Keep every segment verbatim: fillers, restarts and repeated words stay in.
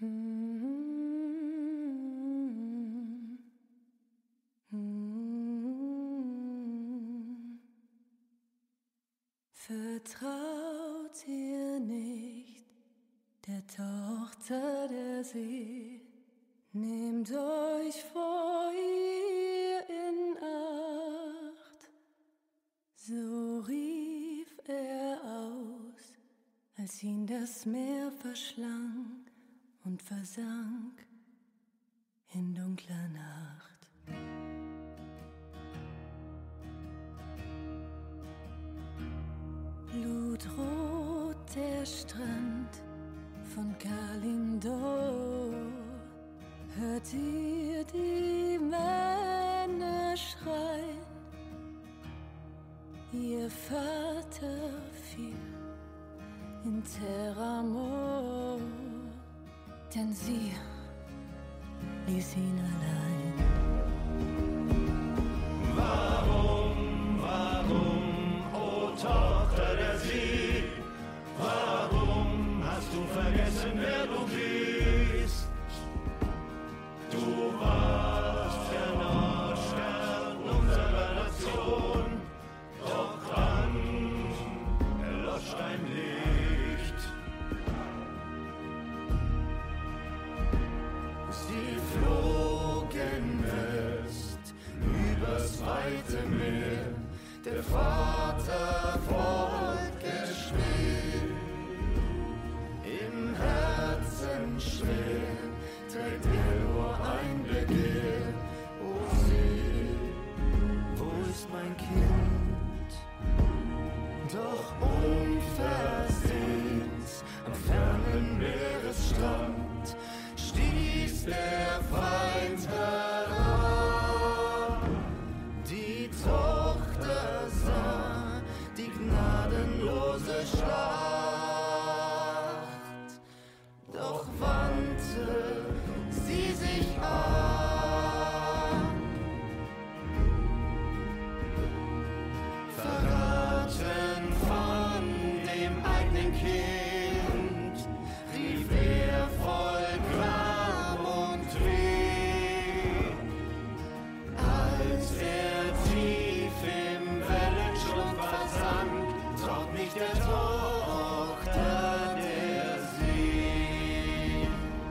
Vertraut ihr nicht der Tochter der See, nehmt euch vor ihr in Acht. So rief er aus, als ihn das Meer verschlang und versank in dunkler Nacht. Blutrot der Strand von Kalimdor, hört ihr die Männer schreien? Ihr Vater fiel in Terramor, denn sie ließ ihn allein. Warum, warum, o Tochter der See, warum hast du vergessen, wer du bist? Du warst der Nordstern unserer Nation, doch dann erlosch dein Licht. Sie flogen west übers weite Meer, der Vater folgt geschwind. Im Herzen schwer trägt er nur ein Begehr. O See, wo ist mein Kind? Doch unversehens am fernen Meeresstrand stieß der Feind heran. Die Tochter sah die gnadenlose Schlacht, doch wandte sie sich an. Verraten von dem eigenen Kind, rief er voll Gram und Weh, als er tief im Wellenschlumpf versank, traut nicht der Tochter der See.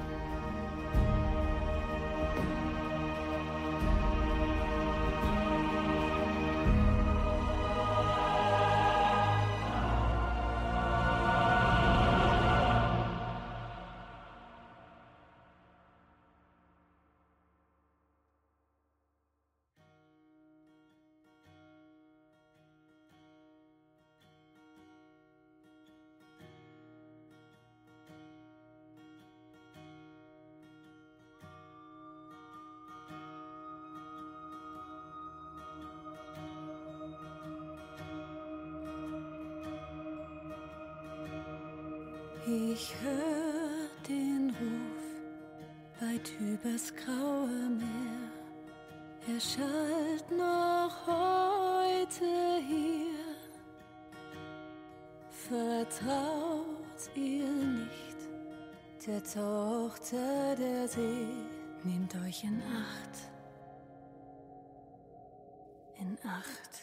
Ich hör den Ruf weit übers graue Meer. Er schallt noch heute hier. Vertraut ihr nicht der Tochter der See, nehmt euch in Acht, in Acht.